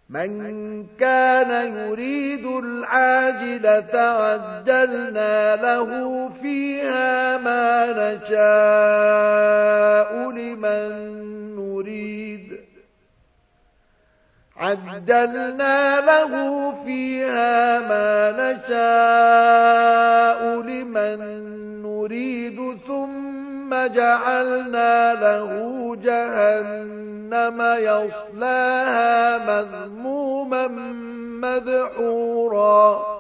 من كان يريد العاجلة عجلنا له فيها ما نشاء لمن نريد ثم جعلنا له جهنم يصلاها مذموما مدحورا